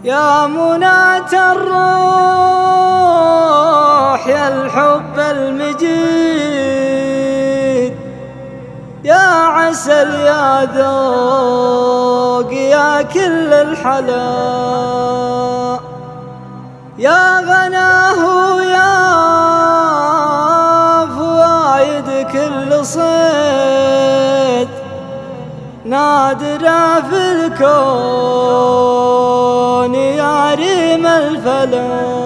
يا مناة الروح يا الحب المجيد، يا عسل يا ذوق يا كل الحلا، يا غناه يا فوايد كل صيد، نادرة في الكون يا ريم الفلا.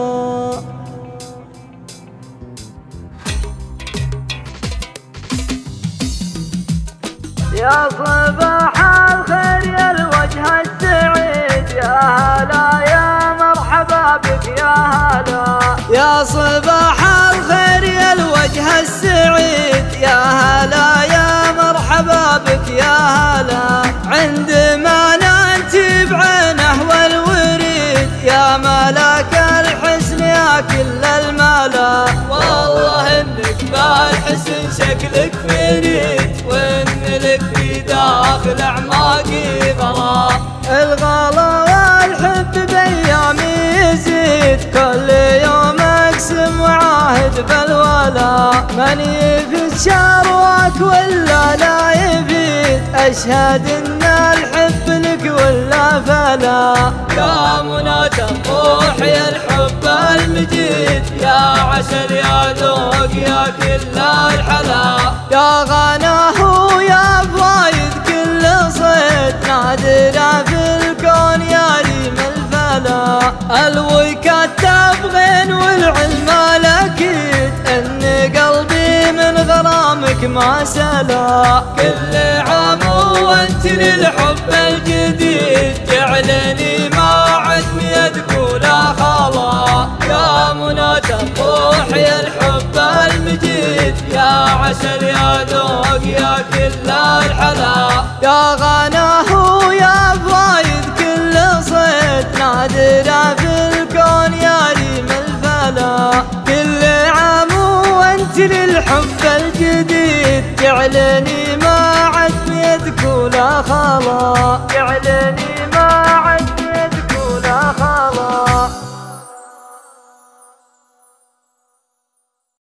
يا صباح الخير يا الوجه السعيد، يا هلا يا مرحبا بك يا هلا. يا صباح الخير يا الوجه السعيد، يا هلا يا مرحبا بك يا هلا. عندما ننتي بعينه والوريد، يا ملاك الحسن يا كل الملا. والله انك بالحسن شكلك فريد، وان لك في داخل اعماقي غلا. الغلا والحب بايامي يزيد، كل يوم اقسم وعاهد بالولا. من يفيد شروك ولا لا يفيد، اشهد ان الحب لك ولا فلا. يا مناة الروح يا الحب المجيد، يا عسل يا ذوق يا كل الحلا. يا غناه يا فوايد كل صيد، نادرة في الكون يا ريم الفلا. الويكات تبغين والعلم الاكيد، ان قلبي من غرامك ما سلا. كل عام وانت للحب الجديد، جعلني ما عدني اذكر خلا. يا مناة الروح يا الحب المجيد، يا عسل يا ذوق يا كل الحلا. يا غناه يا فوايد كل صيد، نادرة في الكون يا ريم الفلا. كل عام وانت للحب الجديد، جعلني